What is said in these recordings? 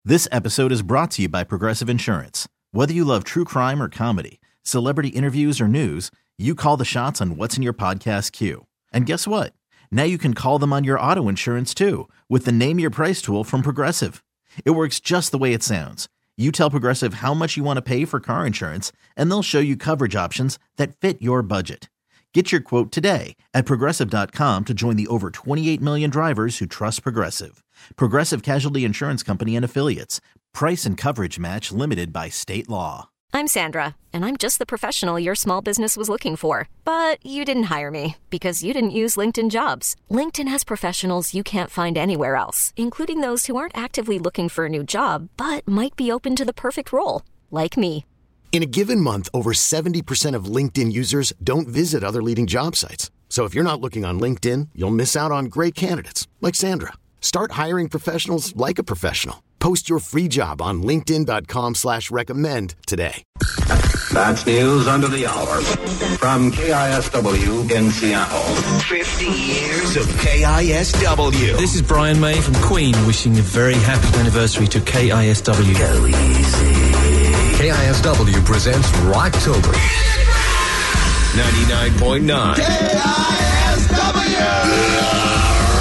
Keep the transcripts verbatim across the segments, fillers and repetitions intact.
This episode is brought to you by Progressive Insurance. Whether you love true crime or comedy, celebrity interviews or news, you call the shots on what's in your podcast queue. And guess what? Now you can call them on your auto insurance too with the Name Your Price tool from Progressive. It works just the way it sounds. You tell Progressive how much you want to pay for car insurance, and they'll show you coverage options that fit your budget. Get your quote today at Progressive dot com to join the over twenty-eight million drivers who trust Progressive. Progressive Casualty Insurance Company and Affiliates. Price and coverage match limited by state law. I'm Sandra, and I'm just the professional your small business was looking for. But you didn't hire me because you didn't use LinkedIn Jobs. LinkedIn has professionals you can't find anywhere else, including those who aren't actively looking for a new job, but might be open to the perfect role, like me. In a given month, over seventy percent of LinkedIn users don't visit other leading job sites. So if you're not looking on LinkedIn, you'll miss out on great candidates like Sandra. Start hiring professionals like a professional. Post your free job on linkedin dot com slash recommend today. That's news under the hour from K I S W in Seattle. fifty years of K I S W. This is Brian May from Queen wishing a very happy anniversary to K I S W. Go easy. K I S W presents Rocktober. ninety-nine point nine. K I S W!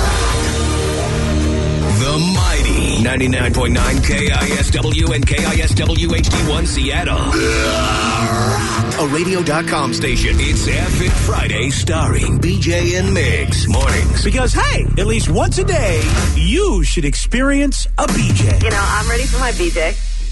The mighty ninety-nine point nine K I S W and K I S W H D one Seattle. A radio dot com station. It's F It Friday starring B J and Migs. Mornings. Because, hey, at least once a day, you should experience a B J. You know, I'm ready for my B J.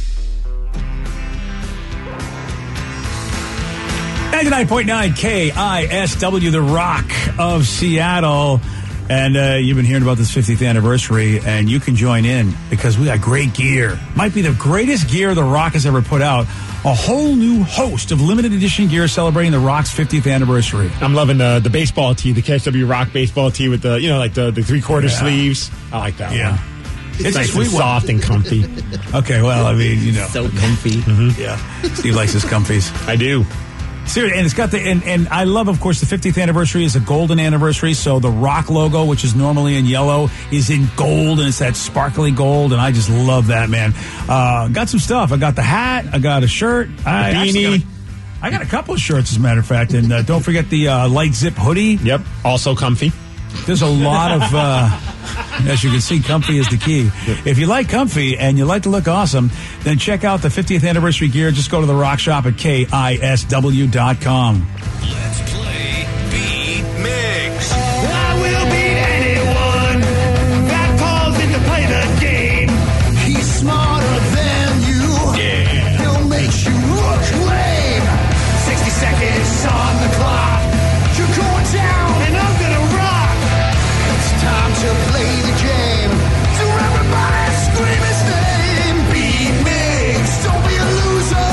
ninety-nine point nine K I S W, the Rock of Seattle. And uh, you've been hearing about this fiftieth anniversary, and you can join in because we got great gear. Might be the greatest gear The Rock has ever put out. A whole new host of limited edition gear celebrating The Rock's fiftieth anniversary. I'm loving the the baseball tee, the K S W Rock baseball tee with the, you know, like the, the three-quarter yeah. sleeves. I like that yeah. one. It's, it's nice a sweet and soft and comfy. Okay, well, I mean, you know. So comfy. Mm-hmm. Yeah. Steve likes his comfies. I do. Seriously, and it's got the, and, and I love, of course, the fiftieth anniversary is a golden anniversary, so the Rock logo, which is normally in yellow, is in gold, and it's that sparkly gold, and I just love that, man. Uh, got some stuff. I got the hat, I got a shirt, I beanie. Got a, I got a couple of shirts, as a matter of fact, and uh, don't forget the uh, light zip hoodie. Yep, also comfy. There's a lot of, uh, as you can see, comfy is the key. If you like comfy and you like to look awesome, then check out the fiftieth anniversary gear. Just go to the Rock Shop at K I S W dot com. Let's play Beat Migs. I will beat anyone that calls in to play the game. He's smarter than you. Yeah. He'll make you look lame. sixty seconds on the clock. You're going down and I'm gonna rock. It's time to play the game. So everybody scream his name. Beat Migs. Don't be a loser.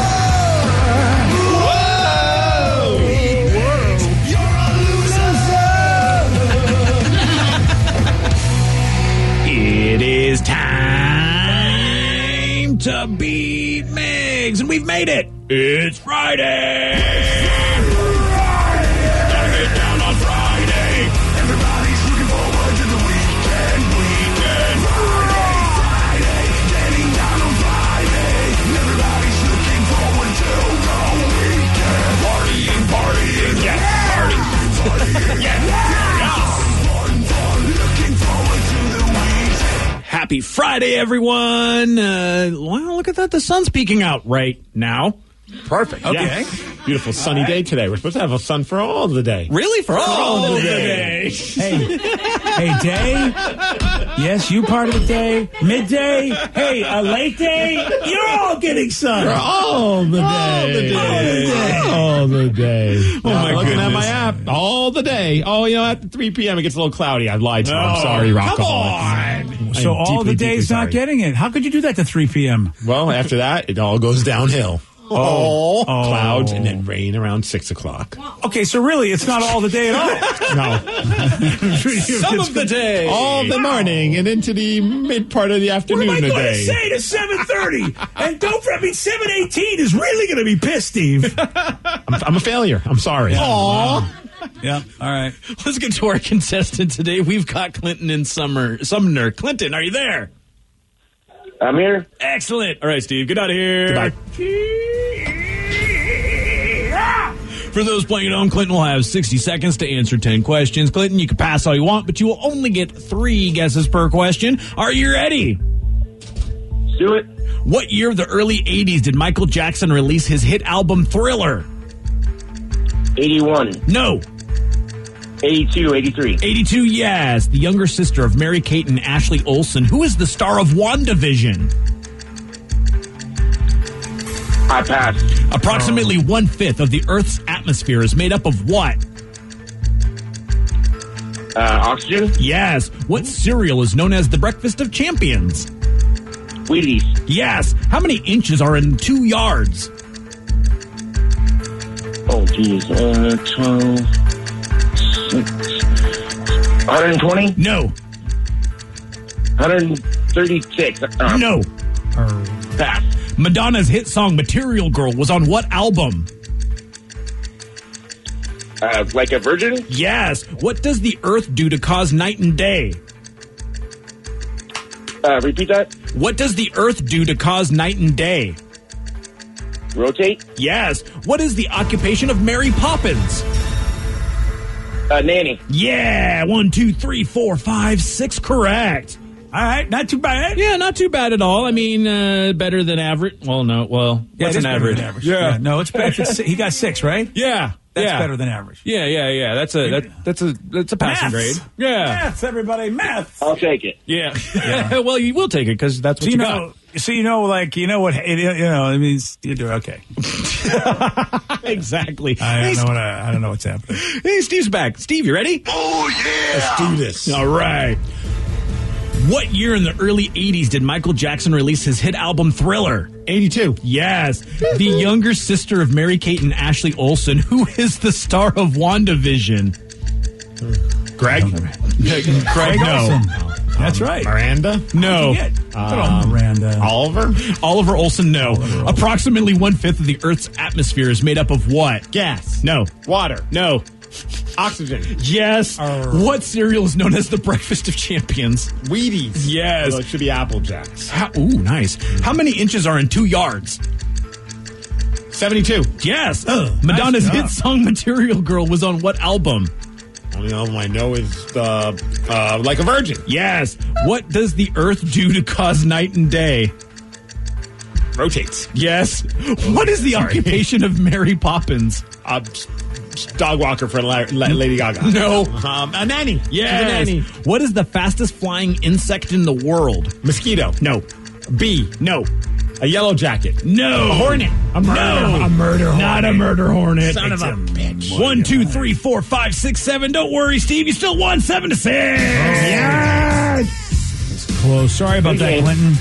Whoa. Beat Migs. You're a loser. It is time to beat Migs, and we've made it. It's Friday. Happy Friday, everyone. Uh, well, look at that. The sun's peeking out right now. Perfect. Okay. Yeah. Beautiful sunny right. day today. We're supposed to have a sun for all of the day. Really? For all, all of the day? day. Hey, hey, day. Yes, you part of the day. Midday. Hey, a late day. You're all getting sun. For all the day. All the day. All the day. Oh, my I'm looking goodness. at my app all the day. Oh, you know, at three p.m. it gets a little cloudy. I lied to you. I'm Oh, sorry, come Rockaholic. So all the days not getting it. How could you do that to three p.m.? Well, after that, it all goes downhill. Oh. oh. Clouds and then rain around six o'clock. Okay, so really, it's not all the day at all. No. Some of the day. All the morning and into the mid part of the afternoon What am I going today. to say to seven thirty? And don't forget, I mean, seven eighteen is really going to be pissed, Steve. I'm, I'm a failure. I'm sorry. Yeah. Aww. Yeah, all right. Let's get to our contestant today. We've got Clinton in Summer. Sumner. Clinton, are you there? I'm here. Excellent. All right, Steve, get out of here. Goodbye. For those playing at home, Clinton will have sixty seconds to answer ten questions. Clinton, you can pass all you want, but you will only get three guesses per question. Are you ready? Let's do it. What year of the early eighties did Michael Jackson release his hit album Thriller? eighty-one. No. eighty-two, eighty-three. eighty-two, yes. The younger sister of Mary-Kate and Ashley Olsen. Who is the star of WandaVision? I pass. Approximately oh. one-fifth of the Earth's atmosphere is made up of what? Uh, oxygen? Yes. What cereal is known as the breakfast of champions? Wheaties. Yes. How many inches are in two yards? Oh, geez. Uh, twelve, six, one hundred twenty? No. one hundred thirty-six. Uh, no. Pass. Madonna's hit song Material Girl was on what album? Uh, like a virgin? Yes. What does the Earth do to cause night and day? Uh, repeat that? What does the Earth do to cause night and day? Rotate? Yes. What is the occupation of Mary Poppins? Uh, nanny. Yeah. One, two, three, four, five, six. Correct. All right, not too bad. Yeah, not too bad at all. I mean, uh, better than average. Well, no, well, yeah, what's an average? average? Yeah. yeah, no, it's better. It's, he got six, right? Yeah, that's yeah. better than average. Yeah, yeah, yeah. That's a that, that's a that's a passing Maths. grade. Yeah, maths, everybody, maths. I'll take it. Yeah, yeah. Well, you will take it because that's what so you, you got. know. So you know, like you know what you know. I mean, you do okay. Exactly. I hey, don't know what I, I don't know what's happening. Hey, Steve's back. Steve, you ready? Oh yeah. Let's do this. All right. What year in the early eighties did Michael Jackson release his hit album Thriller? eighty-two. Yes. The younger sister of Mary-Kate and Ashley Olsen. Who is the star of WandaVision? Greg? Craig, no. That's um, right. Miranda? No. Um, Miranda. Oliver? Oliver Olsen, no. Oliver Approximately one-fifth of the Earth's atmosphere is made up of what? Gas. No. Water. No. Oxygen. Yes. Uh, what cereal is known as the breakfast of champions? Wheaties. Yes. Although it should be Apple Jacks. How, ooh, nice. How many inches are in two yards? seventy-two. Yes. Uh, Madonna's nice hit song Material Girl was on what album? Only album I know is uh, uh, Like a Virgin. Yes. What does the Earth do to cause night and day? Rotates. Yes. What is the Sorry. occupation of Mary Poppins? Uh, dog walker for La- La- Lady Gaga. No. Um, a nanny. Yes. She's a nanny. What is the fastest flying insect in the world? Mosquito. No. Bee. No. A yellow jacket. No. A hornet. A murder. No. A murder hornet. Not a murder hornet. Son of a bitch. One, two, three, four, five, six, seven. Don't worry, Steve. You still won seven to six. Oh, yes. It's close. Sorry about okay. that, Clinton.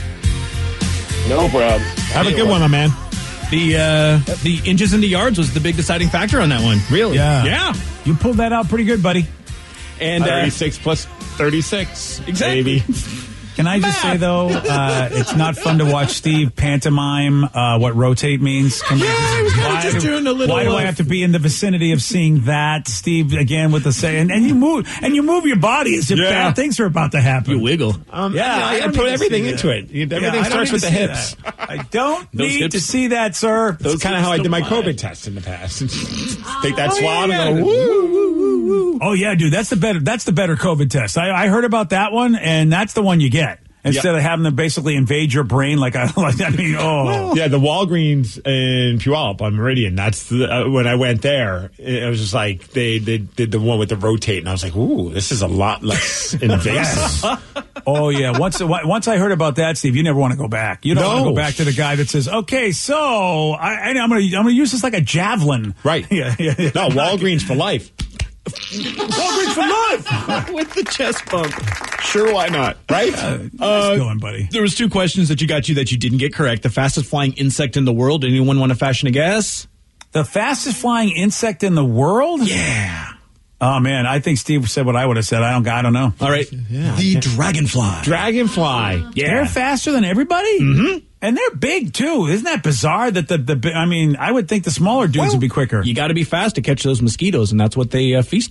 No problem. Have a good one, my man. The uh, the inches into yards was the big deciding factor on that one. Really? Yeah. Yeah. You pulled that out pretty good, buddy. And uh, thirty-six plus thirty-six. Exactly. Baby. Can I just say, though, uh, it's not fun to watch Steve pantomime uh, what rotate means. Can yeah, I was kind of just do, doing a little... Why do I have to be in the vicinity of seeing that, Steve, again with the say? And, and you move and you move your body as if yeah. bad things are about to happen. You wiggle. Um, yeah, I, I, I put everything into it. Everything yeah, starts with the hips. That. I don't Those need hips, to see that, sir. That's kind of how I did my fly. COVID test in the past. Take that oh, swab yeah. and go, woo, woo, woo, woo. Oh, yeah, dude, that's the better, that's the better COVID test. I, I heard about that one, and that's the one you get. Instead yep. of having them basically invade your brain, like I, like I mean, oh yeah, the Walgreens in Puyallup on Meridian. That's the, uh, when I went there. It was just like they, they did the one with the rotate, and I was like, "Ooh, this is a lot less invasive." Oh yeah, once once I heard about that, Steve, you never want to go back. You don't no. want to go back to the guy that says, "Okay, so I, I'm gonna I'm gonna use this like a javelin." Right? Yeah, yeah. yeah. No, Walgreens for life. Walgreens for life with the chest bump. Sure, why not? Right? Uh, nice going, buddy. There was two questions that you got you that you didn't get correct. The fastest flying insect in the world. Anyone want to fashion a guess? The fastest flying insect in the world? Yeah. Oh man, I think Steve said what I would have said. I don't. I don't know. All right. Yeah, the dragonfly. Dragonfly. Yeah. They're faster than everybody. Mm-hmm. And they're big too. Isn't that bizarre? That the the I mean, I would think the smaller dudes well, would be quicker. You got to be fast to catch those mosquitoes, and that's what they uh, feast on.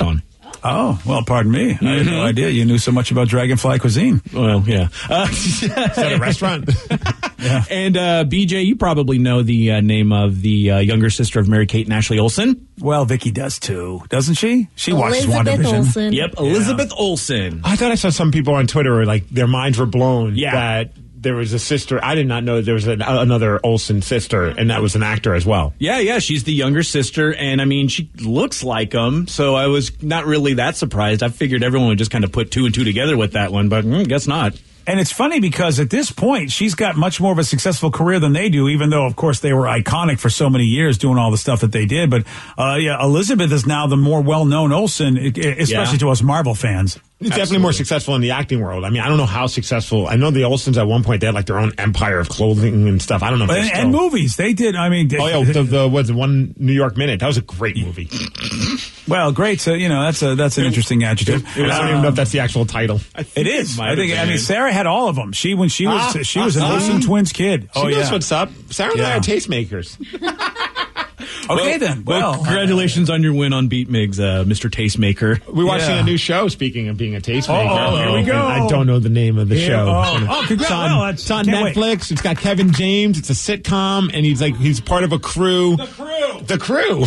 Oh, well, pardon me. Mm-hmm. I had no idea you knew so much about Dragonfly Cuisine. Well, yeah. Uh, Is that a restaurant? Yeah. And uh, B J, you probably know the uh, name of the uh, younger sister of Mary-Kate and Ashley Olsen. Well, Vicky does too, doesn't she? She watches Elizabeth WandaVision. Olsen. Yep, Elizabeth yeah. Olsen. I thought I saw some people on Twitter where, like, their minds were blown yeah. that there was a sister. I did not know there was an, another Olsen sister, and that was an actor as well. Yeah, yeah, she's the younger sister, and I mean, she looks like them, so I was not really that surprised. I figured everyone would just kind of put two and two together with that one, but mm, guess not. And it's funny because at this point, she's got much more of a successful career than they do, even though, of course, they were iconic for so many years doing all the stuff that they did. But, uh, yeah, Elizabeth is now the more well-known Olsen, especially yeah. to us Marvel fans. He's definitely more successful in the acting world. I mean, I don't know how successful. I know the Olsens at one point, they had like their own empire of clothing and stuff. I don't know if and, still... and movies. They did. I mean, they, oh, yeah. The, the, what's it, One New York Minute. That was a great movie. Well, great. So, you know, that's a, that's an interesting adjective. It, it, I don't um, even know if that's the actual title. It is. I think, I mean, Sarah had all of them. She, when she was, ah, she was ah, an Olsen ah. twins kid. She oh, knows yeah. what's up. Sarah and yeah. I are tastemakers. Okay, well, then. Well, well congratulations uh, on your win on Beat Migs, uh, Mister Tastemaker. We're watching yeah. a new show, speaking of being a tastemaker. Oh, here we go. I don't know the name of the yeah. show. Oh, oh congrats. It's on, well, it's on Netflix. Wait. It's got Kevin James. It's a sitcom, and he's like, he's part of a crew. The crew. The crew.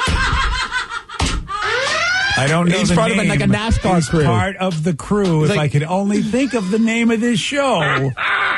I don't know He's the part name. of like a NASCAR He's crew. part of the crew. He's if like, I could only think of the name of this show.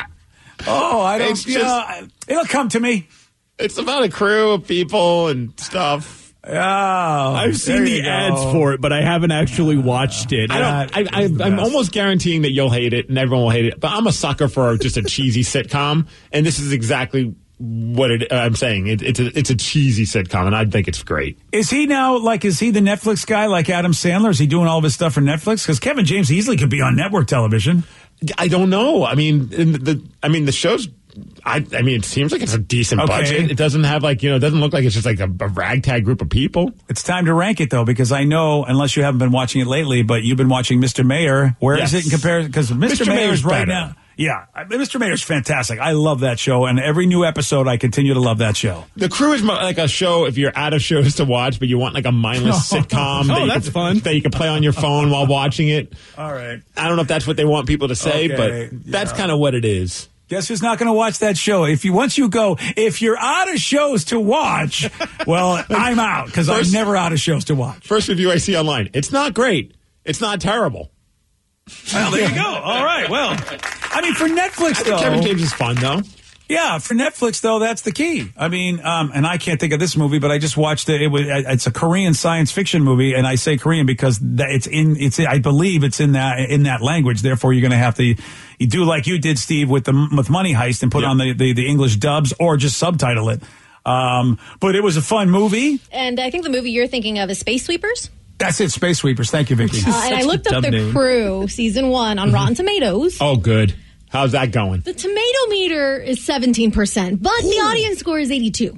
Oh, I don't. It's just, uh, it'll come to me. It's about a crew of people and stuff. Oh, I've seen the ads for it, but I haven't actually watched it. I don't, I, I, I'm almost guaranteeing that you'll hate it and everyone will hate it. But I'm a sucker for just a cheesy sitcom, and this is exactly what it, uh, I'm saying. It, it's a it's a cheesy sitcom, and I think it's great. Is he now like? Is he the Netflix guy like Adam Sandler? Is he doing all of his stuff for Netflix? Because Kevin James easily could be on network television. I don't know. I mean, in the I mean the show's. I, I mean, it seems like it's a decent okay. budget. It doesn't have like, you know, it doesn't look like it's just like a, a ragtag group of people. It's time to rank it, though, because I know, unless you haven't been watching it lately, but you've been watching Mister Mayor. Where yes. is it in comparison? Because Mister Mister Mayor's right better. now. Yeah, Mister Mayor's fantastic. I love that show, and every new episode, I continue to love that show. The Crew is like a show if you're out of shows to watch, but you want like a mindless sitcom. Oh, that that's can, fun. That you can play on your phone while watching it. All right. I don't know if that's what they want people to say, Okay, but yeah. that's kind of what it is. Guess who's not going to watch that show? If you once you go, if you're out of shows to watch, well, I'm out because I'm never out of shows to watch. First review I see online. It's not great. It's not terrible. Well, there you go. All right. Well, I mean, for Netflix, though. Kevin James is fun, though. Yeah, for Netflix, though, that's the key. I mean, um, and I can't think of this movie, but I just watched it. It was, it's a Korean science fiction movie, and I say Korean because that it's in, it's, I believe it's in that, in that language. Therefore, you're going to have to, you do like you did, Steve, with the, with Money Heist and put yep. on the, the, the English dubs or just subtitle it. Um, but it was a fun movie. And I think the movie you're thinking of is Space Sweepers. That's it, Space Sweepers. Thank you, Vicky. Uh, and I looked up The name. Crew, season one, on Rotten Tomatoes. Oh, good. How's that going? The tomato meter is seventeen percent, but Ooh. the audience score is eighty-two.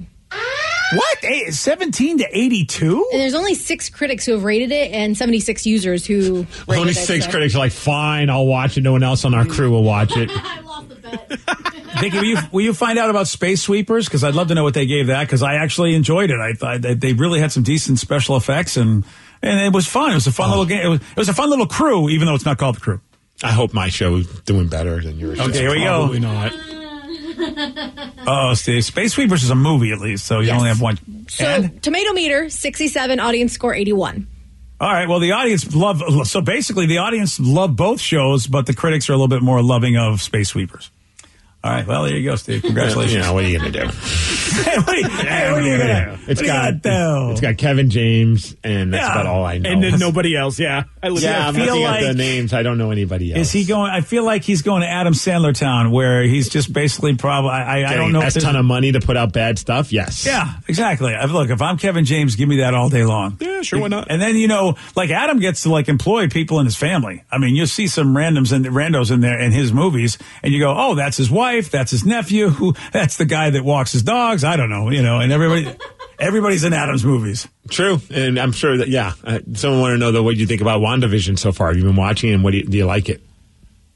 What? seventeen to eighty-two? And there's only six critics who have rated it and seventy-six users who rated Only it, six so. critics are like, fine, I'll watch it. No one else on our crew will watch it. I lost the bet. Vicky, will you, will you find out about Space Sweepers? Because I'd love to know what they gave that, because I actually enjoyed it. I thought that they really had some decent special effects, and and it was fun. It was a fun oh. little game. It was, it was a fun little crew, even though it's not called The Crew. I hope my show is doing better than yours. Okay, here we go. Probably not. Oh, Steve, Space Sweepers is a movie at least, so you yes. only have one. So, and? Tomato meter, sixty-seven, audience score, eighty-one. All right, well, the audience love, so basically the audience love both shows, but the critics are a little bit more loving of Space Sweepers. All right, well, there you go, Steve. Congratulations. Yeah, what are you going to do? hey, what are you, hey, what are you going to do? It's got, it's got Kevin James, and that's yeah. about all I know. And then nobody else, yeah. I yeah, I'm looking like, at the names. I don't know anybody else. Is he going, I feel like he's going to Adam Sandler town, where he's just basically probably, I, I, I don't know. A ton of money to put out bad stuff, yes. Yeah, exactly. I, look, if I'm Kevin James, give me that all day long. Yeah, sure, why not? And then, you know, like Adam gets to like employ people in his family. I mean, you'll see some randoms and randos in there in his movies, and you go, oh, that's his wife, that's his nephew. Who that's the guy that walks his dogs. I don't know, you know, and everybody, everybody's in Adam's movies. True, and I'm sure that yeah. Uh, someone want to know though what you think about WandaVision so far. Have you been watching, and what do you, do you like it?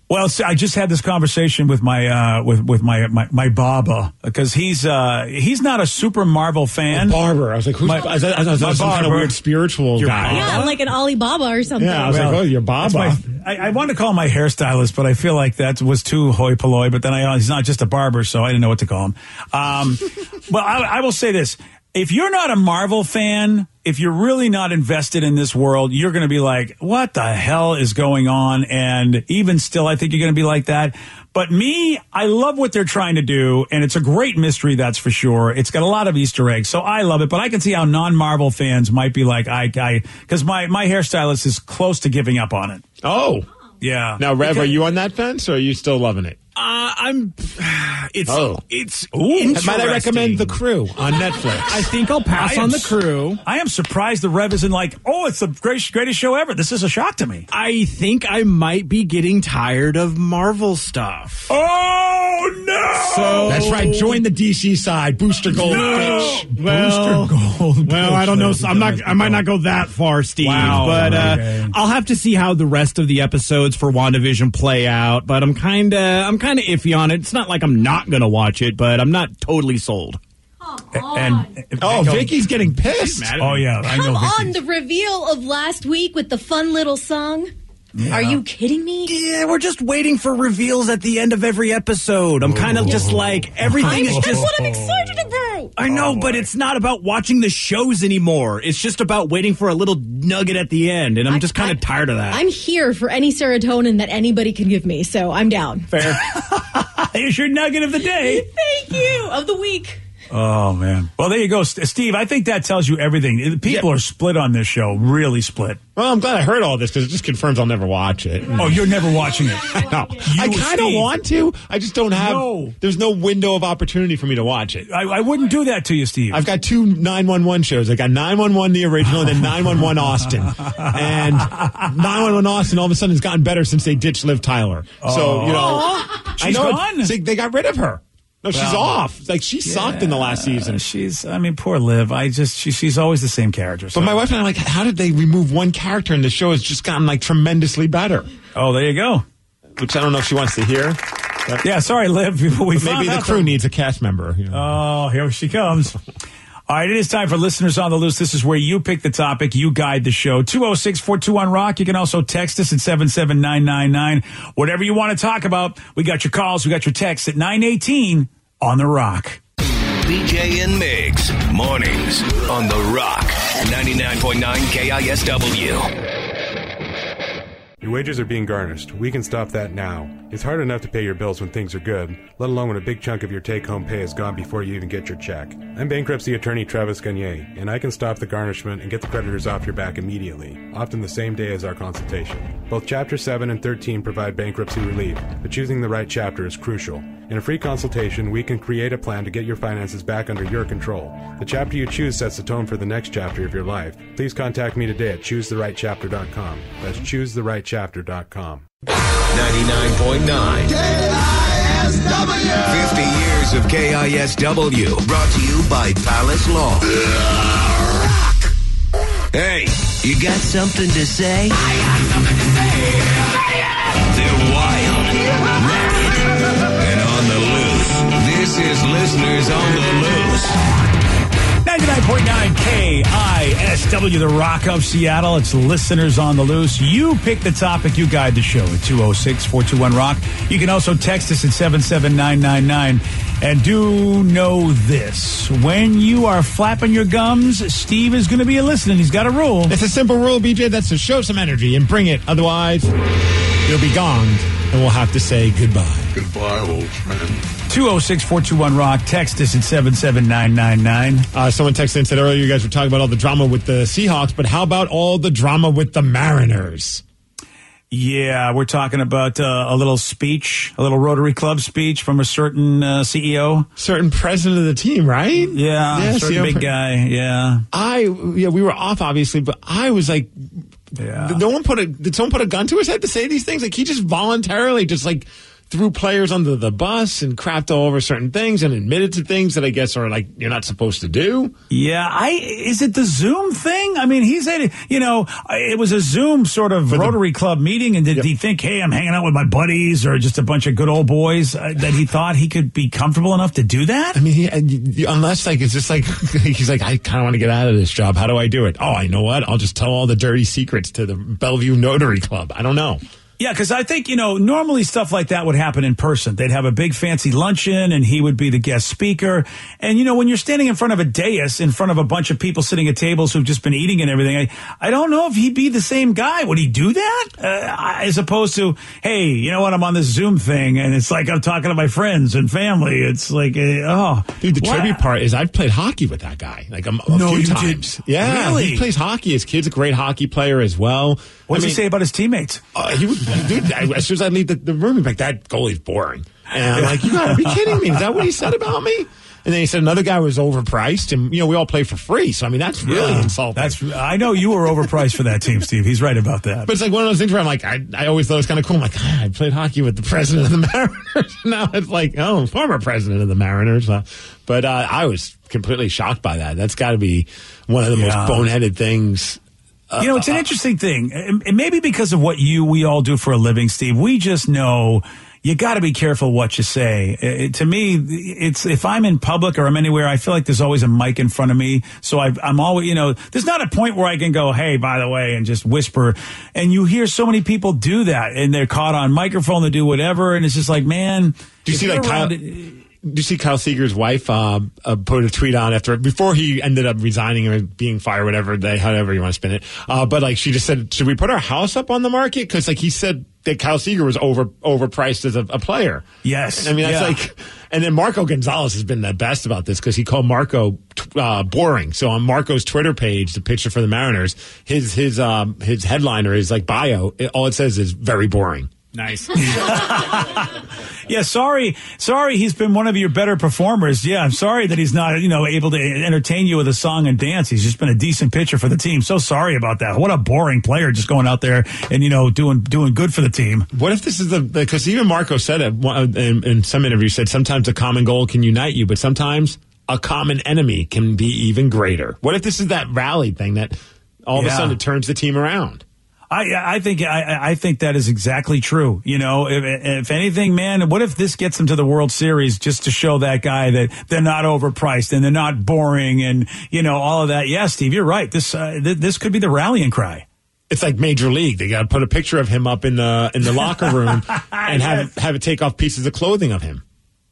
Well, see, I just had this conversation with my uh, with with my my, my Baba because he's uh, he's not a super Marvel fan. Oh, barber. I was like, who's my, I was, I was, I was some kind of weird spiritual Your guy. Yeah, like an Alibaba or something. Yeah, I was Well, like, oh, you're Baba. my- I, I wanted to call him my hairstylist, but I feel like that was too hoi polloi. But then I, he's not just a barber, so I didn't know what to call him. Um, well, I, I will say this. If you're not a Marvel fan, if you're really not invested in this world, you're going to be like, what the hell is going on? And even still, I think you're going to be like that. But me, I love what they're trying to do, and it's a great mystery, that's for sure. It's got a lot of Easter eggs, so I love it. But I can see how non-Marvel fans might be like, I, I, because my, my hairstylist is close to giving up on it. Oh. Yeah. Now, Rev, Because- are you on that fence, or are you still loving it? Uh, I'm. It's Oh. it's. Might I recommend The Crew on Netflix? I think I'll pass I am on The s- Crew. I am surprised the Rev isn't like, oh, it's the greatest, greatest show ever. This is a shock to me. I think I might be getting tired of Marvel stuff. Oh, no! So That's right. Join the D C side. Booster Gold. No. Bitch. Well, Booster Gold. well, I don't know. I'm not. I might not go that far, Steve. Wow. But uh, Okay. I'll have to see how the rest of the episodes for WandaVision play out. But I'm kind of. I'm kind of iffy on it. It's not like I'm not going to watch it, but I'm not totally sold. And, Oh, Vicky's getting pissed. Mad at Oh, me. yeah, I know. Come on, Vicky. the reveal of last week with the fun little song. Are you kidding me? Yeah, we're just waiting for reveals at the end of every episode. I'm kind of just like everything I'm, is that's just. what I'm excited about. I know, but it's not about watching the shows anymore. It's just about waiting for a little nugget at the end, and I'm I- just kind I- of tired of that. I'm here for any serotonin that anybody can give me, so I'm down. fair. Here's your nugget of the day. Thank you. Of the week. Oh, man. Well, there you go. S- Steve, I think that tells you everything. People are split on this show, really split. Well, I'm glad I heard all this because it just confirms I'll never watch it. Oh, you're never watching it. No. You, I kind of Steve. want to. I just don't have. No. There's no window of opportunity for me to watch it. I, I wouldn't do that to you, Steve. I've got two nine one one shows. I got nine one one the original and then nine one one Austin. And nine one one Austin all of a sudden has gotten better since they ditched Liv Tyler. So, you know. I She's know gone? They, they got rid of her. No, she's Well, off. Like, she sucked in the last season. She's, I mean, poor Liv. I just, she, she's always the same character. So. But my wife and I are like, how did they remove one character and the show has just gotten, like, tremendously better? Oh, there you go. Which I don't know if she wants to hear. But, Yeah, sorry, Liv. We but found maybe the out crew that- needs a cast member. You know. Oh, here she comes. All right, it is time for Listeners on the Loose. This is where you pick the topic, you guide the show. two oh six, four two one, rock. You can also text us at seven seven nine nine nine. Whatever you want to talk about, we got your calls, we got your texts at nine eighteen on the Rock. B J and Migs, mornings on The Rock, ninety-nine point nine K I S W. Your wages are being garnished. We can stop that now. It's hard enough to pay your bills when things are good, let alone when a big chunk of your take-home pay is gone before you even get your check. I'm bankruptcy attorney Travis Gagne, and I can stop the garnishment and get the creditors off your back immediately, often the same day as our consultation. Both Chapter seven and thirteen provide bankruptcy relief, but choosing the right chapter is crucial. In a free consultation, we can create a plan to get your finances back under your control. The chapter you choose sets the tone for the next chapter of your life. Please contact me today at choose the right chapter dot com. That's choose the right chapter dot com. ninety-nine point nine K I S W. fifty years of K I S W. Brought to you by Palace Law. Hey, you got something to say? I got something to say. They're wild, rabid, and on the loose. This is Listeners on the Loose. ninety-nine point nine K I S W, the Rock of Seattle. It's Listeners on the Loose. You pick the topic, you guide the show at two oh six, four two one, rock. You can also text us at seven seven nine nine nine. And do know this. When you are flapping your gums, Steve is going to be listening. He's got a rule. It's a simple rule, B J. That's to show some energy and bring it. Otherwise, you'll be gonged, and we'll have to say goodbye. Goodbye, old friend. two oh six, four two one, rock. Text us at seven seven nine nine nine. Uh, someone texted and said earlier you guys were talking about all the drama with the Seahawks, but how about all the drama with the Mariners? Yeah, we're talking about uh, a little speech, a little Rotary Club speech from a certain uh, C E O. Certain president of the team, right? Yeah, Yeah, certain C E O big pre- guy, yeah. I, yeah, we were off, obviously, but I was like, Yeah. did no one put a, did someone put a gun to his head to say these things? Like, he just voluntarily just like threw players under the bus and crapped all over certain things and admitted to things that I guess are like you're not supposed to do. Yeah, I is it the Zoom thing? I mean, he's at you know, it was a Zoom sort of the, Rotary Club meeting, and did yep. he think, hey, I'm hanging out with my buddies or just a bunch of good old boys uh, that he thought he could be comfortable enough to do that? I mean, he, unless like it's just like he's like, I kind of want to get out of this job. How do I do it? Oh, I know what? I'll just tell all the dirty secrets to the Bellevue Notary Club. I don't know. Yeah, because I think, you know, normally stuff like that would happen in person. They'd have a big fancy luncheon and he would be the guest speaker. And, you know, when you're standing in front of a dais, in front of a bunch of people sitting at tables who've just been eating and everything, I, I don't know if he'd be the same guy. Would he do that? Uh, as opposed to, hey, you know what, I'm on this Zoom thing and it's like I'm talking to my friends and family. It's like, uh, oh. Dude, the what? trivia part is I've played hocky with that guy. Like a, a no, few you times. Did? Yeah, really? He plays hockey. His kid's a great hockey player as well. What does I mean, he say about his teammates? Uh, he would, dude, I, as soon as I leave the, the room, he'd be like, that goalie's boring. And I'm like, you gotta be kidding me. Is that what he said about me? And then he said another guy was overpriced, and, you know, we all play for free. So, I mean, that's really yeah, insulting. That's, I know you were overpriced for that team, Steve. He's right about that. But it's like one of those things where I'm like, I, I always thought it was kind of cool. I'm like, ah, I played hockey with the president of the Mariners. Now it's like, oh, former president of the Mariners. Uh, but uh, I was completely shocked by that. That's got to be one of the yeah. most boneheaded things. Uh, you know, it's an interesting thing. And maybe because of what you, we all do for a living, Steve, we just know you got to be careful what you say. It, to me, it's if I'm in public or I'm anywhere, I feel like there's always a mic in front of me. So I've, I'm always, you know, there's not a point where I can go, hey, by the way, and just whisper. And you hear so many people do that, and they're caught on microphone, they do whatever, and it's just like, man. Do you see like Kyle? Did you see Kyle Seager's wife uh, uh, put a tweet on after before he ended up resigning or being fired, whatever they, however you want to spin it. Uh, but like she just said, should we put our house up on the market? Because like he said that Kyle Seager was over overpriced as a, a player. Yes, I mean that's yeah. like, and then Marco Gonzalez has been the best about this because he called Marco uh, boring. So on Marco's Twitter page, the pitcher for the Mariners, his his um, his headliner, his like bio, it, all it says is very boring. Nice. Yeah, sorry. Sorry he's been one of your better performers. Yeah, I'm sorry that he's not, you know, able to entertain you with a song and dance. He's just been a decent pitcher for the team. So sorry about that. What a boring player just going out there and, you know, doing doing good for the team. What if this is the, because even Marco said it in, in some interview, said sometimes a common goal can unite you, but sometimes a common enemy can be even greater. What if this is that rally thing that all of yeah. a sudden it turns the team around? I, I think I, I think that is exactly true. You know, if, if anything, man, what if this gets them to the World Series just to show that guy that they're not overpriced and they're not boring and, you know, all of that. Yeah, Steve, you're right. This uh, th- this could be the rallying cry. It's like Major League. They got to put a picture of him up in the in the locker room and have have it take off pieces of clothing of him.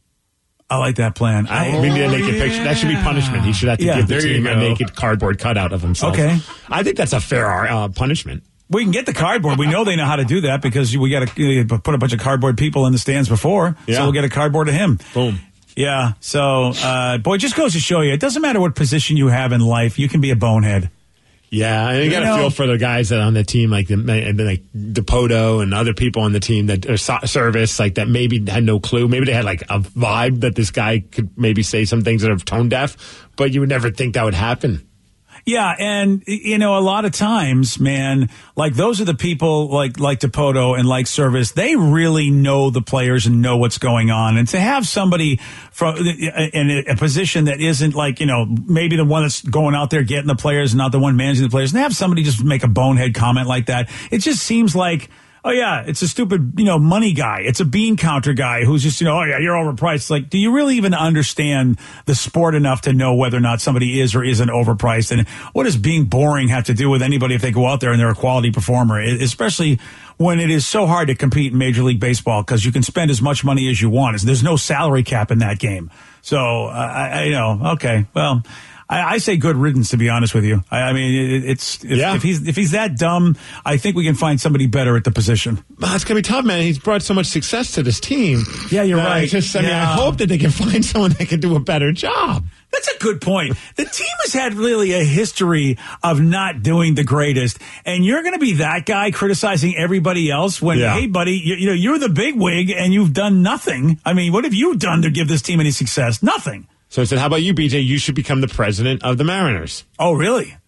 I like that plan. I, we need a naked yeah. picture. That should be punishment. He should have to yeah, give the team a naked cardboard cutout of himself. Okay. I think that's a fair uh, punishment. We can get the cardboard. We know they know how to do that because we got to put a bunch of cardboard people in the stands before. Yeah. So we'll get a cardboard of him. Boom. Yeah. So, uh, boy, it just goes to show you, it doesn't matter what position you have in life. You can be a bonehead. Yeah, and you, you got to feel for the guys that are on the team, like the, like DePoto and other people on the team that are so- service, like that maybe had no clue. Maybe they had like a vibe that this guy could maybe say some things that are tone deaf, but you would never think that would happen. Yeah, and, you know, a lot of times, man, like those are the people like like DePoto and like Service, they really know the players and know what's going on. And to have somebody from in a position that isn't like, you know, maybe the one that's going out there getting the players and not the one managing the players, and have somebody just make a bonehead comment like that, it just seems like, oh, yeah, it's a stupid, you know, money guy. It's a bean counter guy who's just, you know, oh, yeah, you're overpriced. Like, do you really even understand the sport enough to know whether or not somebody is or isn't overpriced? And what does being boring have to do with anybody if they go out there and they're a quality performer, especially when it is so hard to compete in Major League Baseball because you can spend as much money as you want. There's no salary cap in that game. So, uh, I, I, you know, okay, well... I, I say good riddance, to be honest with you. I, I mean, it, it's if, yeah. if he's if he's that dumb, I think we can find somebody better at the position. Well, it's gonna be tough, man. He's brought so much success to this team. Yeah, you're uh, right. Just, I yeah. mean, I hope that they can find someone that can do a better job. That's a good point. The team has had really a history of not doing the greatest, and you're going to be that guy criticizing everybody else when, yeah. hey, buddy, you, you know, you're the big wig and you've done nothing. I mean, what have you done to give this team any success? Nothing. So I said, how about you, B J? You should become the president of the Mariners. Oh, really?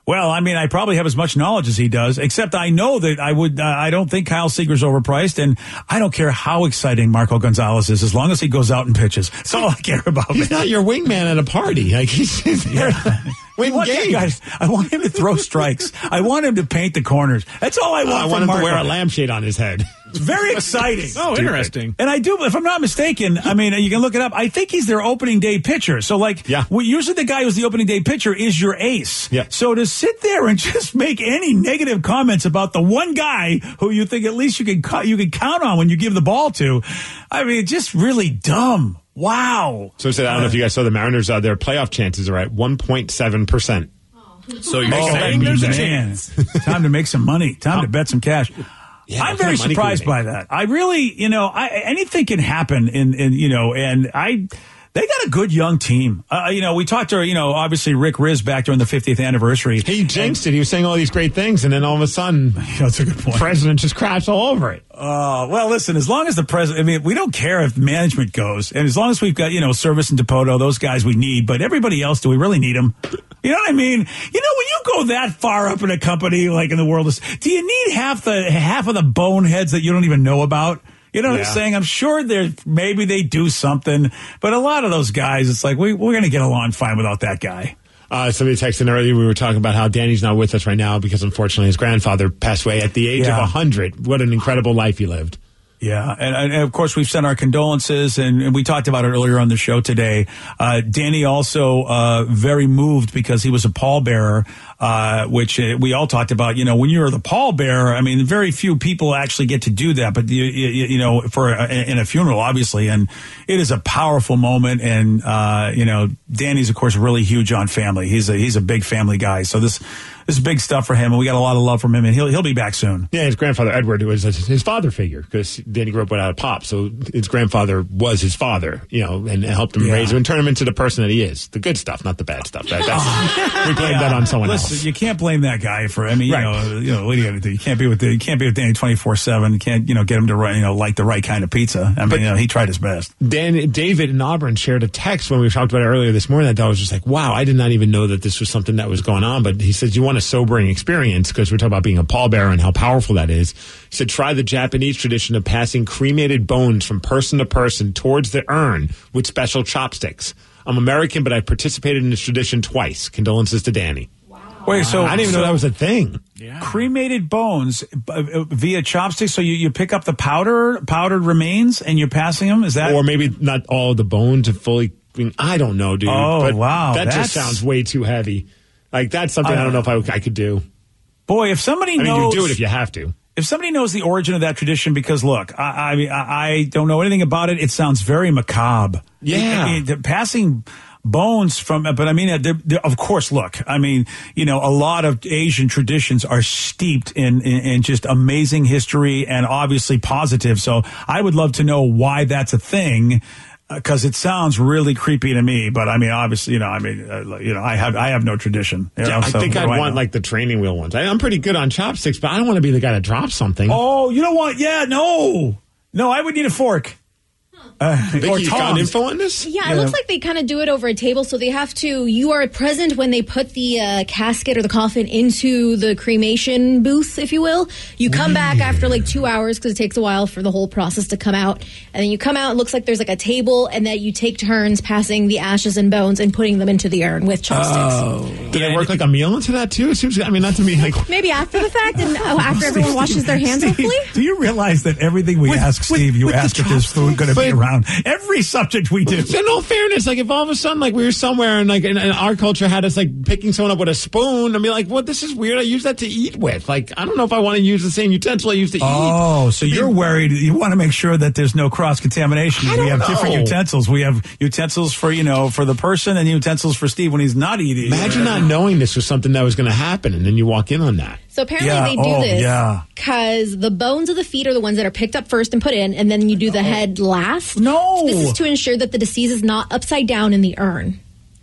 Well, I mean, I probably have as much knowledge as he does, except I know that I would, uh, I don't think Kyle Seager's overpriced, and I don't care how exciting Marco Gonzalez is, as long as he goes out and pitches. That's all I care about. He's man. not your wingman at a party. Like, he's, he's there to win games. Guys, I want him to throw strikes. I want him to paint the corners. That's all I want uh, I from want him Marco. to wear a lampshade on his head. It's very exciting. Oh, interesting. And I do, if I'm not mistaken, I mean, you can look it up. I think he's their opening day pitcher. So, like, yeah. well, usually the guy who's the opening day pitcher is your ace. Yeah. So to sit there and just make any negative comments about the one guy who you think at least you can cu- you can count on when you give the ball to, I mean, just really dumb. Wow. So, so I don't know if you guys saw the Mariners, uh, their playoff chances are at one point seven percent. So you're oh, saying there's a chance. Time to make some money. Time to bet some cash. Yeah, I'm very surprised by that. I really, you know, I, anything can happen in, in, you know, and I, they got a good young team. Uh, you know, we talked to, you know, obviously Rick Riz back during the fiftieth anniversary. He jinxed it. He was saying all these great things, and then all of a sudden, that's a good point. The president just craps all over it. Uh, well, listen, as long as the president, I mean, we don't care if management goes, and as long as we've got, you know, Service and Dipoto, those guys we need, but everybody else, do we really need them? You know what I mean? You know, when you go that far up in a company, like in the world, do you need half the, half of the boneheads that you don't even know about? You know what yeah. I'm saying? I'm sure there maybe they do something, but a lot of those guys, it's like, we, we're going to get along fine without that guy. Uh, somebody texted earlier, we were talking about how Danny's not with us right now because unfortunately his grandfather passed away at the age yeah. of one hundred. What an incredible life he lived. Yeah, and, and of course we've sent our condolences, and, and we talked about it earlier on the show today. Uh, Danny also uh, very moved because he was a pallbearer, uh, which uh, we all talked about. You know, when you're the pallbearer, I mean, very few people actually get to do that, but you, you, you know, for a, in a funeral, obviously, and it is a powerful moment. And uh, you know, Danny's of course really huge on family. He's a he's a big family guy, so this. This is big stuff for him, and we got a lot of love from him, and he'll he'll be back soon. Yeah, his grandfather, Edward, was his father figure, because Danny grew up without a pop, so his grandfather was his father, you know, and helped him yeah. raise him and turn him into the person that he is. The good stuff, not the bad stuff. That, that's, we blame yeah. that on someone Listen, else. You can't blame that guy for, I mean, you right. know, you know, what do you got to do? You can't be with the, you can't be with Danny twenty-four seven. You can't, you know, get him to, you know, like the right kind of pizza. I mean, but, you know, he tried his best. Dan, David in Auburn shared a text when we talked about it earlier this morning that I was just like, wow, I did not even know that this was something that was going on, but he said, you want a sobering experience? Because we're talking about being a pallbearer and how powerful that is. He said, try the Japanese tradition of passing cremated bones from person to person towards the urn with special chopsticks. I'm American, but I participated in this tradition twice. Condolences to Danny. Wow. Wait, so I didn't even so know that was a thing. Yeah. Cremated bones uh, via chopsticks. So you, you pick up the powder, powdered remains, and you're passing them. Is that, or maybe not all the bones are fully? I don't know, dude. Oh but wow, that that's... just sounds way too heavy. Like that's something uh, I don't know if I, I could do. Boy, if somebody I mean, knows, you do it if you have to. If somebody knows the origin of that tradition, because look, I, I mean, I, I don't know anything about it. It sounds very macabre. Yeah, it, it, passing bones from, but I mean, they're, they're, of course, look, I mean, you know, a lot of Asian traditions are steeped in, in, in just amazing history and obviously positive. So I would love to know why that's a thing. Because it sounds really creepy to me, but I mean, obviously, you know, I mean, uh, you know, I have I have no tradition. You know, yeah, I so think I'd I want know? like the training wheel ones. I, I'm pretty good on chopsticks, but I don't want to be the guy that drops something. Oh, you know what? Yeah, no, no, I would need a fork. Uh, Vicky, you found info on this? Yeah, it Yeah. looks like they kind of do it over a table, so they have to, you are present when they put the uh, casket or the coffin into the cremation booth, if you will. You come back after like two hours because it takes a while for the whole process to come out. And then you come out, it looks like there's like a table, and that you take turns passing the ashes and bones and putting them into the urn with chopsticks. Oh. Do they work like a meal into that too? It seems, I mean, not to me like... Maybe after the fact and oh, after everyone washes their hands, Steve, hopefully. do you realize that everything we With- ask with- Steve, you with the ask if there's food going to be But- around? Every subject we do. In all fairness, like if all of a sudden, like we were somewhere and like in, in our culture had us like picking someone up with a spoon, I'd be like, "What? This is weird. I use that to eat with. Like, I don't know if I want to use the same utensil I use to eat." Oh, so you're worried. You want to make sure that there's no cross contamination. I We don't have know. different utensils. We have utensils for you know for the person and utensils for Steve when he's not eating. Imagine not knowing this was something that was going to happen, and then you walk in on that. So apparently Yeah, they do oh, this yeah. because the bones of the feet are the ones that are picked up first and put in, and then you do the head last. No. So this is to ensure that the deceased is not upside down in the urn.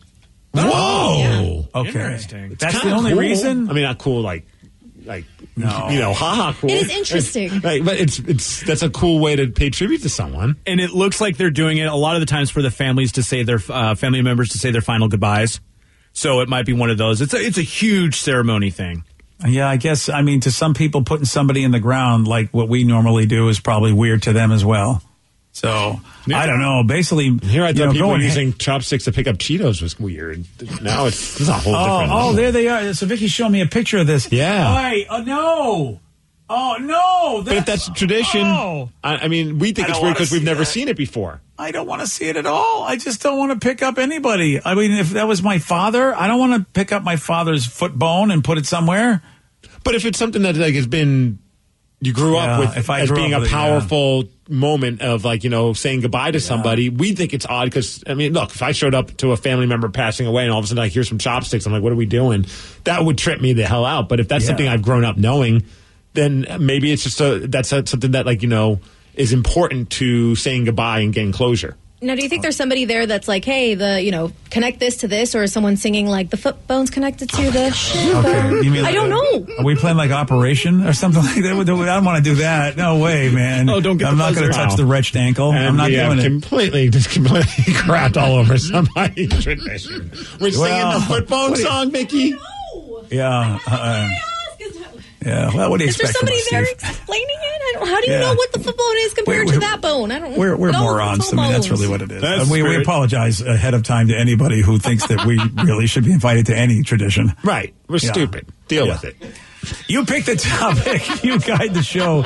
Whoa! Okay, Interesting. that's the Kinda only cool. reason. I mean, not cool like, like No. you know, haha, cool. It is interesting. Like, but it's it's that's a cool way to pay tribute to someone. And it looks like they're doing it a lot of the times for the families to say their uh, family members to say their final goodbyes. So it might be one of those. It's a, it's a huge ceremony thing. Yeah, I guess, I mean, to some people, putting somebody in the ground like what we normally do is probably weird to them as well. So, yeah. I don't know. Basically, here I thought know, people going, using chopsticks to pick up Cheetos was weird. Now it's, this is a whole oh, different Oh, level. there they are. So Vicky's showing me a picture of this. Yeah. Wait, oh, no. Oh, no. But if that's a tradition, oh. I, I mean, we think I it's don't weird because we've never that. seen it before. I don't want to see it at all. I just don't want to pick up anybody. I mean, if that was my father, I don't want to pick up my father's foot bone and put it somewhere. But if it's something that like has been, you grew yeah, up with if I as grew being up a with powerful it, yeah. moment of like, you know, saying goodbye to yeah. somebody, we think it's odd because, I mean, look, if I showed up to a family member passing away and all of a sudden I hear some chopsticks, I'm like, what are we doing? That would trip me the hell out. But if that's yeah. something I've grown up knowing, then maybe it's just a, that's a, something that like, you know, is important to saying goodbye and getting closure. Now, do you think there's somebody there that's like, hey, the, you know, connect this to this, or is someone singing like the foot bone's connected to oh the shin okay. bone? You mean I like, don't know. Are we playing like Operation or something like that? I don't want to do that. No way, man. Oh, don't get I'm the not going to touch wow. the wretched ankle. And I'm not we doing have it. Completely, just completely crapped all over somebody's tradition. We're well, singing the foot bone song, Mickey. No. Yeah. Uh, Yeah, well, what do you is there expect somebody from us, there Steve? explaining it? I don't. How do you Yeah. know what the foot bone is compared We're- to that bone? I don't. We're, we're no, morons. I mean, that's really what it is. That's And we, we spirit. apologize ahead of time to anybody who thinks that we really should be invited to any tradition. Right. We're Yeah. stupid. Deal Yeah. with it. You pick the topic. You guide the show.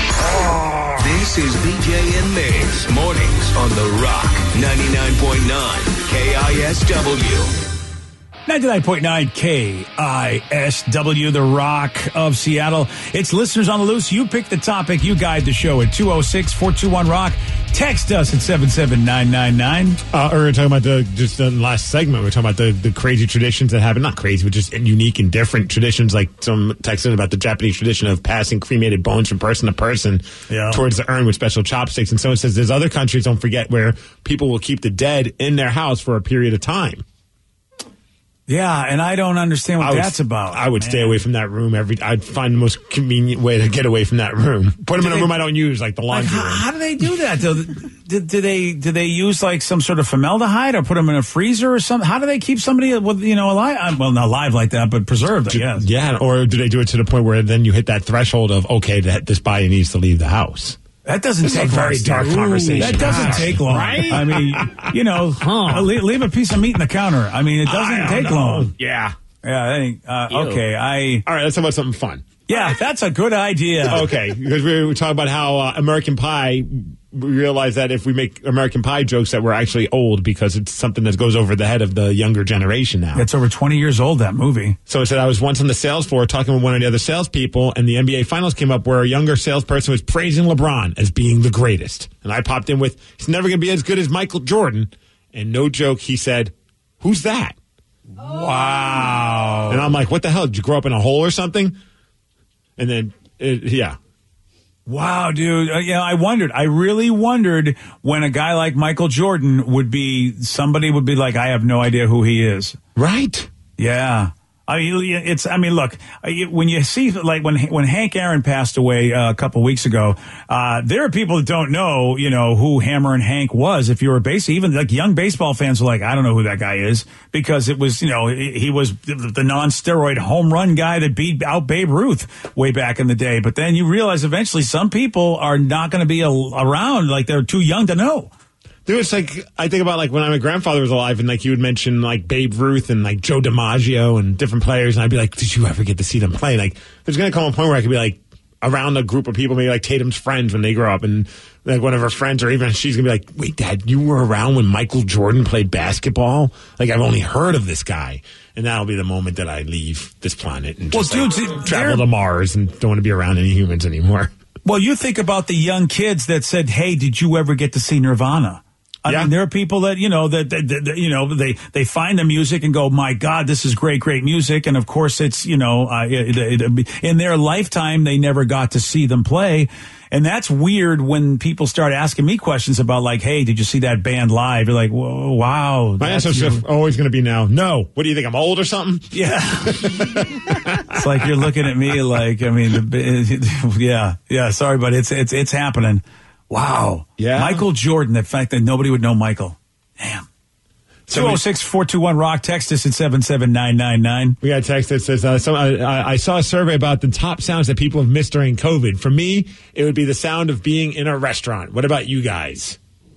This is B J and Migs mornings on The Rock ninety-nine point nine K I S W. ninety-nine point nine K I S W, The Rock of Seattle. It's listeners on the loose. You pick the topic. You guide the show at two oh six, four two one, ROCK. Text us at seven seven nine nine nine. Uh, we were talking about the, just the last segment, we were talking about the, the crazy traditions that happen. Not crazy, but just unique and different traditions. Like some texted about the Japanese tradition of passing cremated bones from person to person Yeah. towards the urn with special chopsticks. And someone says there's other countries, don't forget, where people will keep the dead in their house for a period of time. Yeah, and I don't understand what I would, that's about. I would man. stay away from that room every. I'd find the most convenient way to get away from that room. Put them Do in a they- room I don't use, like the Like, laundry how, room. how do they do that? Do, do, do they do they use like some sort of formaldehyde or put them in a freezer or something? How do they keep somebody with you know alive? uh, Well, not alive like that, but preserved. I guess. Yeah, or do they do it to the point where then you hit that threshold of okay, that this body needs to leave the house? That doesn't This is take a very long, dark Steve. conversation. That doesn't Wow. take long, Right? I mean, you know, Huh. leave, leave a piece of meat in the counter. I mean, it doesn't I take don't know. long. Yeah. Yeah. I think, uh, Ew. okay. I. All right, let's talk about something fun. Yeah, that's a good idea. Okay, because we were talking about how uh, American Pie. We realize that if we make American Pie jokes, that we're actually old because it's something that goes over the head of the younger generation now. It's over twenty years old, that movie. So I said I was once on the sales floor talking with one of the other salespeople, and the N B A Finals came up where a younger salesperson was praising LeBron as being the greatest. And I popped in with, he's never going to be as good as Michael Jordan. And no joke, he said, who's that? Wow. And I'm like, what the hell? Did you grow up in a hole or something? And then, it, yeah. Wow, dude. Uh, yeah, I wondered. I really wondered when a guy like Michael Jordan would be, somebody would be like, I have no idea who he is. Right. Yeah. I mean, it's, I mean, look, when you see, like, when, when Hank Aaron passed away uh, a couple weeks ago, uh, there are people that don't know, you know, who Hammer and Hank was. If you were basically, even like young baseball fans were like, I don't know who that guy is, because it was, you know, he, he was the, the non-steroid home run guy that beat out Babe Ruth way back in the day. But then you realize eventually some people are not going to be a, around, like they're too young to know. Dude, it's like, I think about like when my grandfather was alive and like you would mention like Babe Ruth and like Joe DiMaggio and different players. And I'd be like, did you ever get to see them play? Like, there's going to come a point where I could be like around a group of people, maybe like Tatum's friends when they grow up and like one of her friends or even she's going to be like, wait, Dad, you were around when Michael Jordan played basketball? Like, I've only heard of this guy. And that'll be the moment that I leave this planet and just Well, like, dude, travel to Mars and don't want to be around any humans anymore. Well, you think about the young kids that said, hey, did you ever get to see Nirvana? I Yeah. mean, there are people that, you know, that, that, that, you know, they, they find the music and go, my God, this is great, great music. And of course, it's, you know, uh, it, it, in their lifetime, they never got to see them play. And that's weird when people start asking me questions about like, hey, did you see that band live? You're like, whoa, wow. My that's answer's your- just always going to be now. No. What do you think? I'm old or something? Yeah. It's like you're looking at me like, I mean, the, yeah, yeah, sorry, but it's, it's, it's happening. Wow. Yeah. Michael Jordan, the fact that nobody would know Michael. Damn. two oh six, four two one, rock. Text us at seven seven nine nine nine. We got a text that says, uh, some, I, I saw a survey about the top sounds that people have missed during COVID. For me, it would be the sound of being in a restaurant. What about you guys?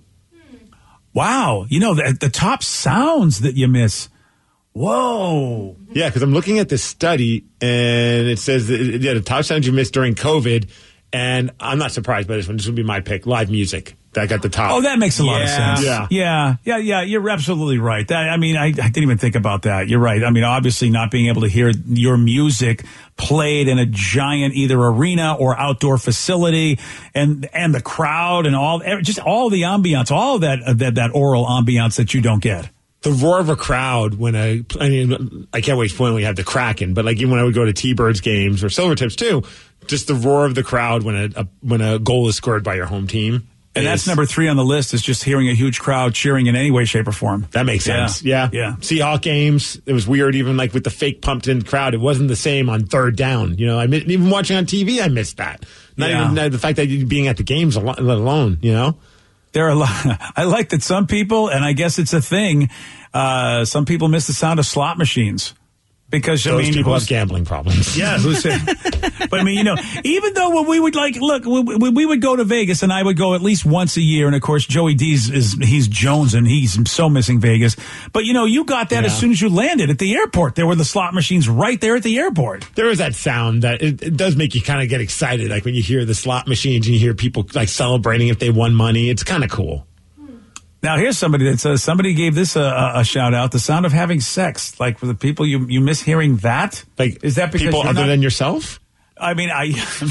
Wow. You know, the, the top sounds that you miss. Whoa. Yeah, because I'm looking at this study, and it says that, yeah, the top sounds you missed during COVID, and I'm not surprised by this one. This would be my pick, live music. That got the top. Oh, that makes a lot of Yeah. sense. Yeah. Yeah. Yeah. Yeah. You're absolutely right. That, I mean, I, I didn't even think about that. You're right. I mean, obviously not being able to hear your music played in a giant either arena or outdoor facility and, and the crowd and all, just all the ambiance, all of that, that, that oral ambiance that you don't get. The roar of a crowd when a, I mean, I can't wait for when we have the Kraken, but like even when I would go to T-Birds games or Silvertips too, just the roar of the crowd when a, a when a goal is scored by your home team. And that's number three on the list is just hearing a huge crowd cheering in any way, shape, or form. That makes sense. Yeah. Yeah. Seahawk games, it was weird even like with the fake pumped in crowd. It wasn't the same on third down. You know, I miss, even watching on T V, I missed that. Not Yeah. even uh, the fact that you being at the games, al- let alone, you know? There are a lot. I like that some people, and I guess it's a thing, uh, some people miss the sound of slot machines. Because, I Those mean, people who's- have gambling problems. Yeah, who said? But I mean, you know, even though when we would like, look, we, we, we would go to Vegas, and I would go at least once a year. And of course, Joey D's is he's Jones, and he's so missing Vegas. But you know, you got that Yeah. as soon as you landed at the airport. There were the slot machines right there at the airport. There is that sound that it, it does make you kind of get excited. Like when you hear the slot machines and you hear people like celebrating if they won money. It's kind of cool. Now, here's somebody that says somebody gave this a, a, a shout out: the sound of having sex. Like for the people you you miss hearing that. Like is that because people you're other not- than yourself? I mean, I.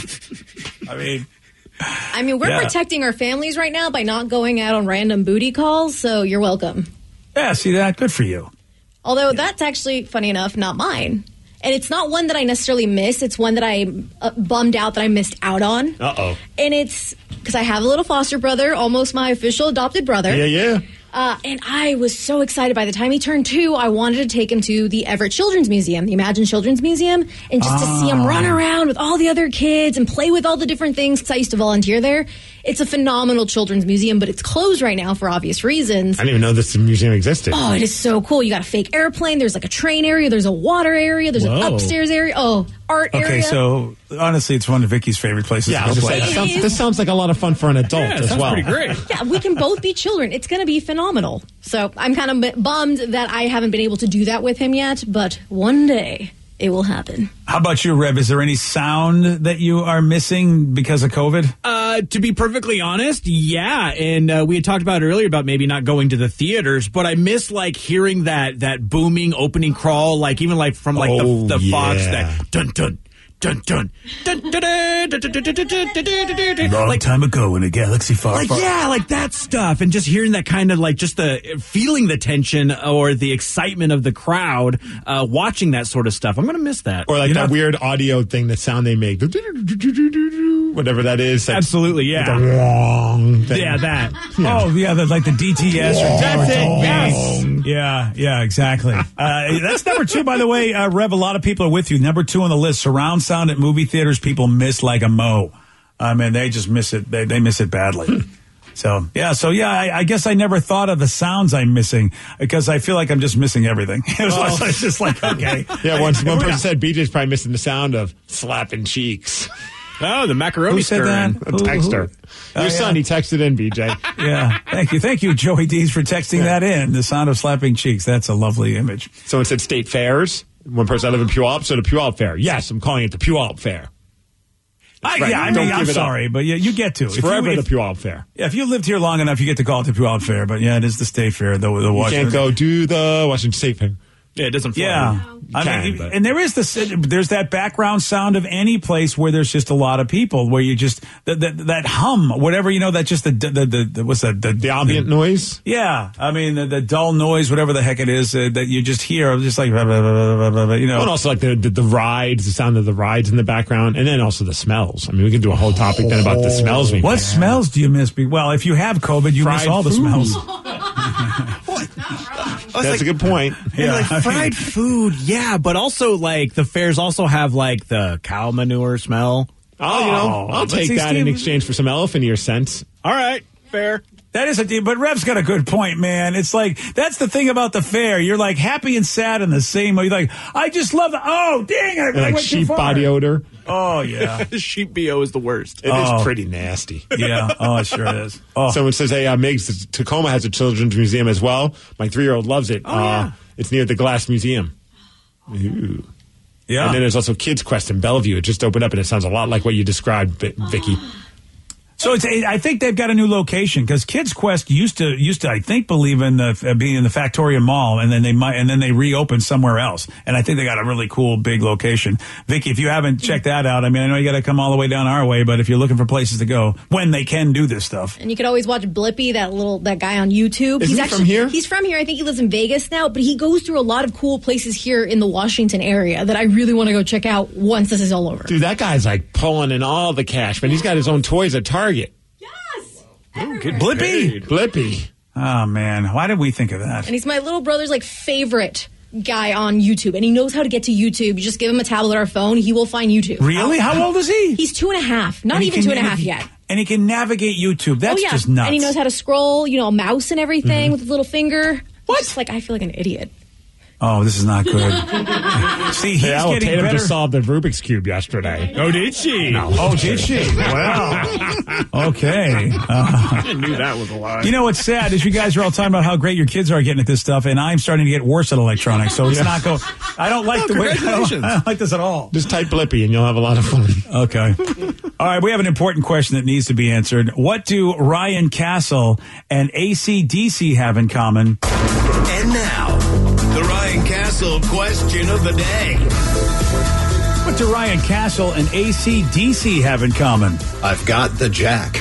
I mean. I mean, we're Yeah. protecting our families right now by not going out on random booty calls, so you're welcome. Yeah, see that? Good for you. Although that's actually, funny enough, not mine. And it's not one that I necessarily miss. It's one that I'm uh, bummed out that I missed out on. Uh-oh. And it's because I have a little foster brother, almost my official adopted brother. Yeah, yeah. Uh, and I was so excited. By the time he turned two, I wanted to take him to the Everett Children's Museum, the Imagine Children's Museum, and just to see him run around with all the other kids and play with all the different things, because I used to volunteer there. It's a phenomenal children's museum, but it's closed right now for obvious reasons. I didn't even know this museum existed. Oh, it is so cool. You got a fake airplane. There's like a train area. There's a water area. There's Whoa. an upstairs area. Oh, art Okay, area. so honestly, it's one of Vicky's favorite places Yeah, I to was go just play. saying, this sounds, this sounds like a lot of fun for an adult Yeah, it as sounds well. pretty great. Yeah, we can both be children. It's going to be phenomenal. So I'm kind of bummed that I haven't been able to do that with him yet, but one day it will happen. How about you, Rev? Is there any sound that you are missing because of COVID? Uh, to be perfectly honest, yeah. And uh, we had talked about it earlier about maybe not going to the theaters, but I miss like hearing that that booming opening crawl, like even like from like Oh, the, the Fox, yeah. that dun dun. Dun dun dun dun dun dun dun dun dun dun dun dun. Long Like, time ago in a galaxy far, like far. yeah, like that stuff, and just hearing that kind of like just the feeling the tension or the excitement of the crowd uh, watching that sort of stuff. I'm gonna miss that. Or like You that know? weird audio thing, the sound they make. Whatever that is. Like, Absolutely, yeah. the wrong thing. Yeah, that. Oh, yeah, the, like the D T S or That's it, Dong. yes. Yeah, yeah, exactly. Uh, that's number two, by the way, uh, Rev. A lot of people are with you. Number two on the list: surround sound at movie theaters. People miss like a mo. I mean, they just miss it. They they miss it badly. So yeah, so yeah, I, I guess I never thought of the sounds I'm missing because I feel like I'm just missing everything. It was Oh. like, it's just like okay, Yeah, once one Yeah. person said B J's probably missing the sound of slapping cheeks. Oh, the macaroni Who said stirring. that? A Who- texter. who- Your Oh, son, yeah. he texted in, B J. Yeah, thank you, thank you, Joey D's, for texting that in. The sound of slapping cheeks. That's a lovely image. Someone said state fairs. One person, I live in Puyallup, so the Puyallup Fair. Yes, I'm calling it the Puyallup Fair. I, Right, yeah, I don't mean, I'm give it up. sorry, but yeah, you get to. It's If you- forever if- the Puyallup Fair. Yeah, if you lived here long enough, you get to call it the Puyallup Fair. But yeah, it is the state fair, though. The You Washington. can't go to the Washington State Fair. Yeah, it doesn't flow. Yeah, I can, mean, but- and there is this. There's that background sound of any place where there's just a lot of people, where you just that that, that hum, whatever you know, that just the the the, the what's that the, The ambient noise. Yeah, I mean the, the dull noise, whatever the heck it is uh, that you just hear, just like blah, blah, blah, blah, blah, blah, you know. And also like the, the the rides, the sound of the rides in the background, and then also the smells. I mean, we could do a whole topic then about the smells we What miss. smells do you miss? Be- Well, if you have COVID, you miss Fried all the food. smells. That's a good point. And like I mean- fried food, yeah, but also like the fairs also have like the cow manure smell. Oh, you know, Oh, I'll but take see, that in Steve- exchange for some elephant ear scents. All right, fair. That is a, but Rev's got a good point, man. It's like, that's the thing about the fair. You're like happy and sad in the same way. You're like, I just love the, oh, dang, I, I like went sheep too far. body odor. Oh, yeah. Sheep B O is the worst. It Oh. is pretty nasty. Yeah. Oh, it sure is. Oh. Someone says, hey, uh, Migs, Tacoma has a children's museum as well. My three-year-old loves it. Oh, uh, yeah. It's near the Glass Museum. Ooh. Yeah. And then there's also Kids Quest in Bellevue. It just opened up, and it sounds a lot like what you described, Vi- Vicky. So it's, I think they've got a new location because Kids Quest used to used to I think believe in the uh, being in the Factoria Mall, and then they might and then they reopened somewhere else, and I think they got a really cool big location. Vicky, if you haven't checked that out, I mean, I know you got to come all the way down our way, but if you're looking for places to go when they can do this stuff, And you could always watch Blippy, that little that guy on YouTube. Is he's he actually from here? He's from here. I think he lives in Vegas now, but he goes through a lot of cool places here in the Washington area that I really want to go check out once this is all over. Dude, that guy's like pulling in all the cash, man. He's got his own toys at Target. Ooh, good Blippy. Blippy. Oh man, why did we think of that? And he's my little brother's like favorite guy on YouTube, and he knows how to get to YouTube. You just give him a tablet or a phone, he will find YouTube. Really? How old is he? He's two and a half. Not And he even can two and a half navigate- yet. And he can navigate YouTube. That's oh, yeah. just nuts. And he knows how to scroll, you know, a mouse and everything Mhm. with his little finger. What? Just like, I feel like an idiot. Oh, this is not good. See, he's Hey, Al getting Tatum better. just solved the Rubik's Cube yesterday. Oh, did she? No. Oh, did she? Well, okay. Uh, I knew that was a lie. you know what's sad is you guys are all talking about how great your kids are getting at this stuff, and I'm starting to get worse at electronics. So it's Yeah. not go. I don't like Oh, the way. I don't, congratulations. I don't like this at all. Just type Blippy and you'll have a lot of fun. Okay. All right, we have an important question that needs to be answered. What do Ryan Castle and A C D C have in common? And now, the Ryan Castle question of the day. What do Ryan Castle and A C D C have in common? I've got the Jack.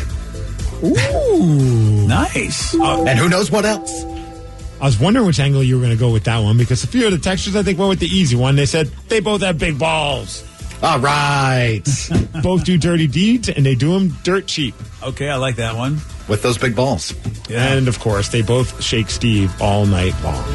Ooh, nice. Uh, and who knows what else? I was wondering which angle you were going to go with that one because a few of the textures, I think, went with the easy one. They said they both have big balls. All right. Both do dirty deeds, and they do them dirt cheap. Okay, I like that one. With those big balls. Yeah. And, of course, they both shake Steve all night long.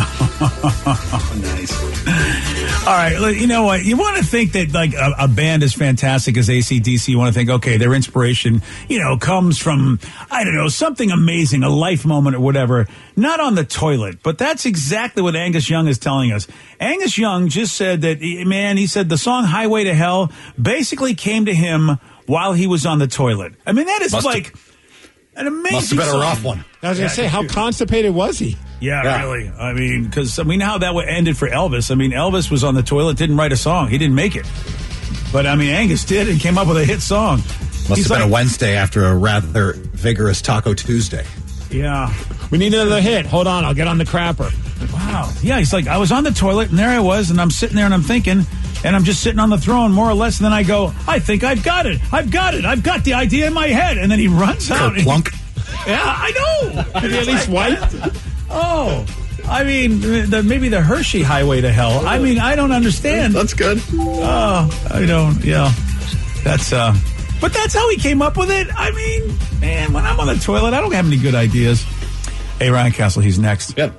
Nice. All right, look, you know what? You want to think that like a, a band as fantastic as A C D C, you want to think, okay, their inspiration, you know, comes from, I don't know, something amazing, a life moment or whatever, not on the toilet. But that's exactly what Angus Young is telling us. Angus Young just said that, man, he said the song Highway to Hell basically came to him while he was on the toilet. I mean, that is Must like an amazing Must have been a song. rough one. I was going to say, how constipated was he? Yeah, Yeah. really. I mean, because I mean, how that would ended for Elvis. I mean, Elvis was on the toilet, didn't write a song. He didn't make it. But I mean, Angus did and came up with a hit song. Must He's have been like- a Wednesday after a rather vigorous Taco Tuesday. Yeah. We need another hit. Hold on, I'll get on the crapper. Wow. Yeah, he's like, I was on the toilet and there I was, and I'm sitting there and I'm thinking, and I'm just sitting on the throne more or less, and then I go, I think I've got it. I've got it. I've got the idea in my head. And then he runs out. and- Plunk. Yeah, I know. Did he at least wipe? Oh. I mean, the, maybe the Hershey Highway to Hell. I mean, I don't understand. That's good. Oh, I don't, yeah. That's, uh, but that's how he came up with it. I mean, man, when I'm on the toilet, I don't have any good ideas. Hey, Ryan Castle, he's next. Yep.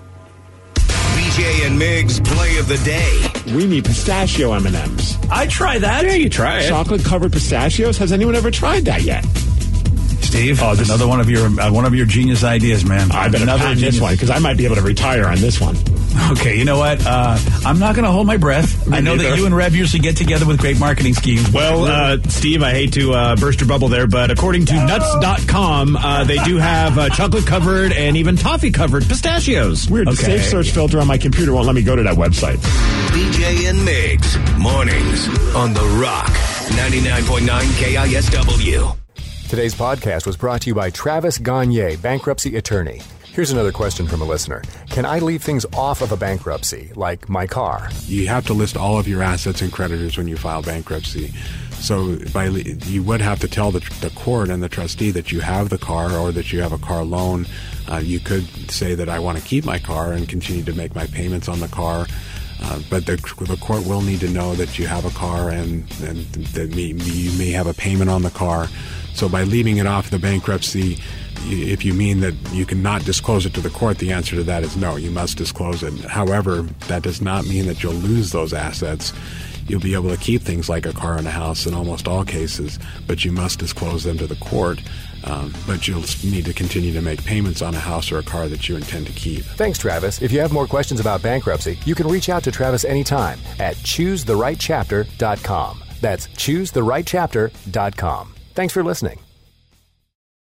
B J and Migs play of the day. We need pistachio M and M's. I try that. Yeah, you try it. Chocolate-covered pistachios? Has anyone ever tried that yet? Steve, Oh, this- another one of your uh, one of your genius ideas, man. I better another patent this genius- one because I might be able to retire on this one. Okay, you know what? Uh, I'm not going to hold my breath. I know that neither. you and Rev usually get together with great marketing schemes. Well, uh, Steve, I hate to uh, burst your bubble there, but according to nuts dot com, uh, they do have uh, chocolate-covered and even toffee-covered pistachios. Weird. The Okay. safe search filter on my computer won't let me go to that website. B J and Migs, mornings on The Rock, ninety-nine point nine K I S W. Today's podcast was brought to you by Travis Gagne, bankruptcy attorney. Here's another question from a listener. Can I leave things off of a bankruptcy, like my car? You have to list all of your assets and creditors when you file bankruptcy. So by you would have to tell the, the court and the trustee that you have the car or that you have a car loan. Uh, you could say that I want to keep my car and continue to make my payments on the car. Uh, but the, the court will need to know that you have a car and, and that me, you may have a payment on the car. So by leaving it off the bankruptcy, if you mean that you cannot disclose it to the court, the answer to that is no, you must disclose it. However, that does not mean that you'll lose those assets. You'll be able to keep things like a car and a house in almost all cases, but you must disclose them to the court. Um, but you'll need to continue to make payments on a house or a car that you intend to keep. Thanks, Travis. If you have more questions about bankruptcy, you can reach out to Travis anytime at choose the right chapter dot com. That's choose the right chapter dot com. Thanks for listening.